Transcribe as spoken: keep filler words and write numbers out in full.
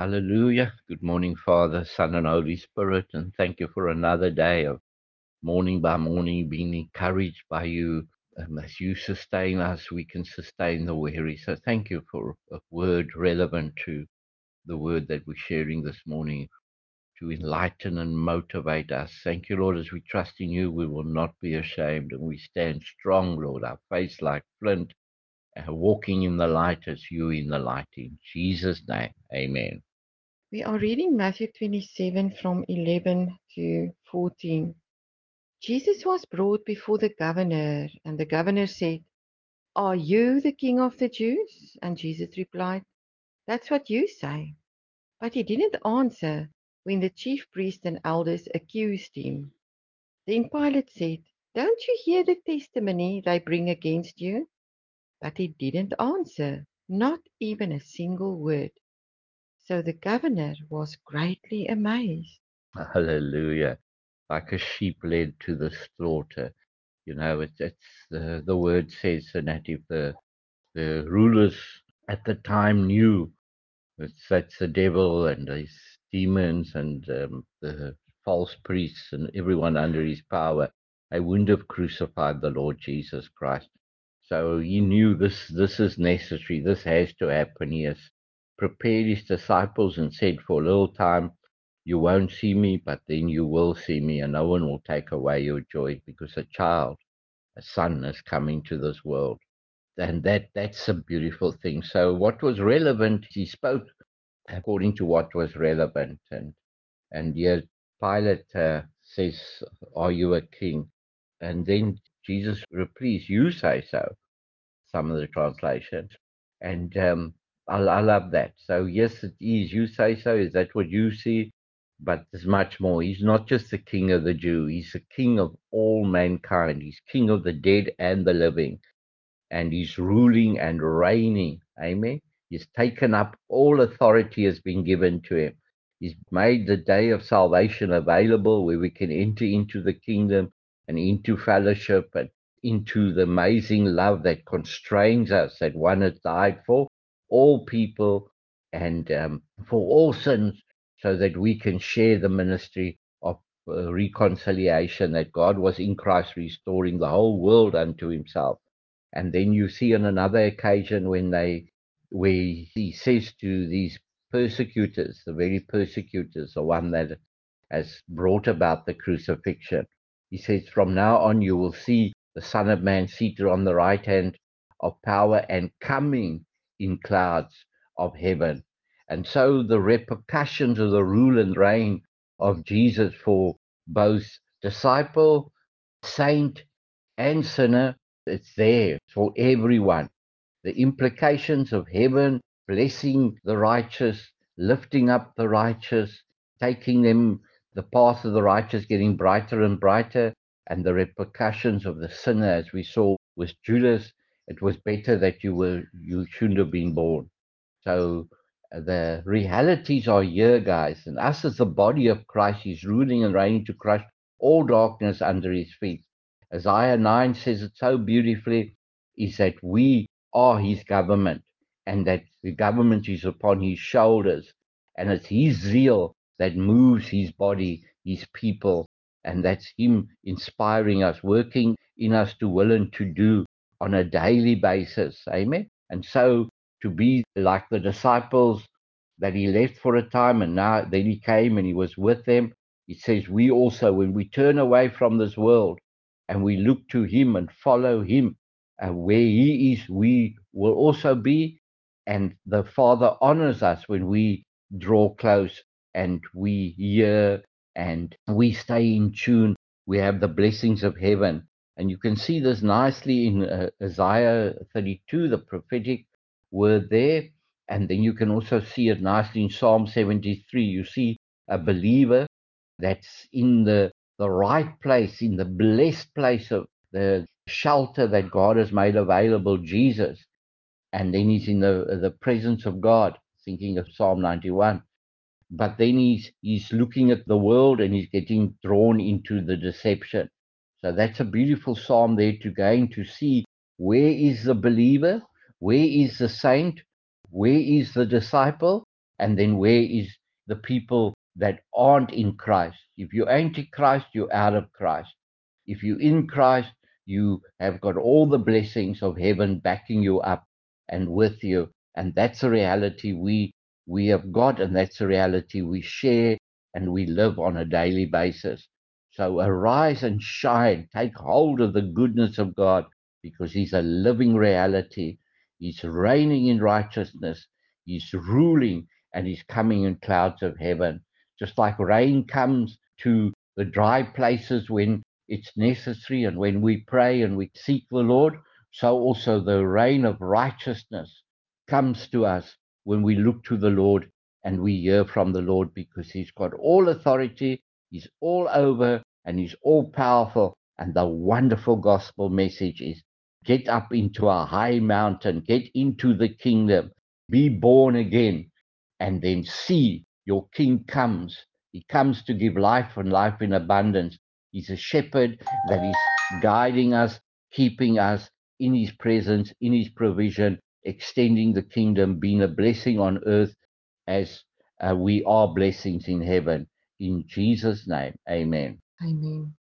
Hallelujah. Good morning, Father, Son, and Holy Spirit. And thank you for another day of morning by morning being encouraged by you. Um, as you sustain us, we can sustain the weary. So thank you for a word relevant to the word that we're sharing this morning to enlighten and motivate us. Thank you, Lord, as we trust in you, we will not be ashamed and we stand strong, Lord, our face like flint, uh, walking in the light as you in the light. In Jesus' name, amen. We are reading Matthew twenty-seven from eleven to fourteen. Jesus was brought before the governor, and the governor said, "Are you the king of the Jews?" And Jesus replied, "That's what you say." But he didn't answer when the chief priests and elders accused him. Then Pilate said, "Don't you hear the testimony they bring against you?" But he didn't answer, not even a single word. So the governor was greatly amazed. Hallelujah. Like a sheep led to the slaughter. You know, it's, it's the, the word says so that if the, the rulers at the time knew that that's the devil and his demons and um, the false priests and everyone under his power, they wouldn't have crucified the Lord Jesus Christ. So he knew this, this is necessary. This has to happen. He has prepared his disciples and said, for a little time, you won't see me, but then you will see me, and no one will take away your joy because a child, a son, is coming to this world. And that that's a beautiful thing. So what was relevant, he spoke according to what was relevant. And and yet Pilate uh, says, are you a king? And then Jesus replies, you say so, some of the translations. And um, I, I love that. So, yes, it is. You say so. Is that what you see? But there's much more. He's not just the king of the Jew, he's the king of all mankind. He's king of the dead and the living. And he's ruling and reigning. Amen. He's taken up all authority has been given to him. He's made the day of salvation available where we can enter into the kingdom and into fellowship and into the amazing love that constrains us, that one has died for all people and um, for all sins, so that we can share the ministry of uh, reconciliation, that God was in Christ restoring the whole world unto himself. And then you see on another occasion when they, where he says to these persecutors, the very persecutors, the one that has brought about the crucifixion, he says, from now on you will see the Son of Man seated on the right hand of power and coming in clouds of heaven. And so the repercussions of the rule and reign of Jesus for both disciple, saint, and sinner, it's there for everyone. The implications of heaven blessing the righteous, lifting up the righteous, taking them the path of the righteous, getting brighter and brighter, and the repercussions of the sinner, as we saw with Judas. It was better that you were you shouldn't have been born. So uh, the realities are here, guys, and us as the body of Christ is ruling and reigning to crush all darkness under his feet. Isaiah nine says it so beautifully, is that we are his government and that the government is upon his shoulders, and it's his zeal that moves his body, his people, and that's him inspiring us, working in us to will and to do on a daily basis. Amen. And so to be like the disciples that he left for a time and now then he came and he was with them. He says, we also, when we turn away from this world and we look to him and follow him, uh, where he is, we will also be. And the Father honors us when we draw close and we hear and we stay in tune. We have the blessings of heaven. And you can see this nicely in uh, Isaiah thirty-two, the prophetic word there. And then you can also see it nicely in Psalm seventy-three. You see a believer that's in the, the right place, in the blessed place of the shelter that God has made available, Jesus. And then he's in the, the presence of God, thinking of Psalm ninety-one. But then he's, he's looking at the world and he's getting drawn into the deception. So that's a beautiful psalm there to gain to see where is the believer, where is the saint, where is the disciple, And then where is the people that aren't in Christ? If you ain't in Christ, you're out of Christ. If you're in Christ, you have got all the blessings of heaven backing you up and with you. And that's a reality we we have got, and that's a reality we share and we live on a daily basis. So arise and shine, take hold of the goodness of God, because He's a living reality. He's reigning in righteousness, He's ruling, and He's coming in clouds of heaven. Just like rain comes to the dry places when it's necessary and when we pray and we seek the Lord, so also the rain of righteousness comes to us when we look to the Lord and we hear from the Lord, because He's got all authority, He's all over, and He's all powerful. And the wonderful gospel message is, get up into a high mountain, get into the kingdom, be born again, and then see your King comes. He comes to give life and life in abundance. He's a shepherd that is guiding us, keeping us in His presence, in His provision, extending the kingdom, being a blessing on earth as uh, we are blessings in heaven. In Jesus' name, amen. Amen.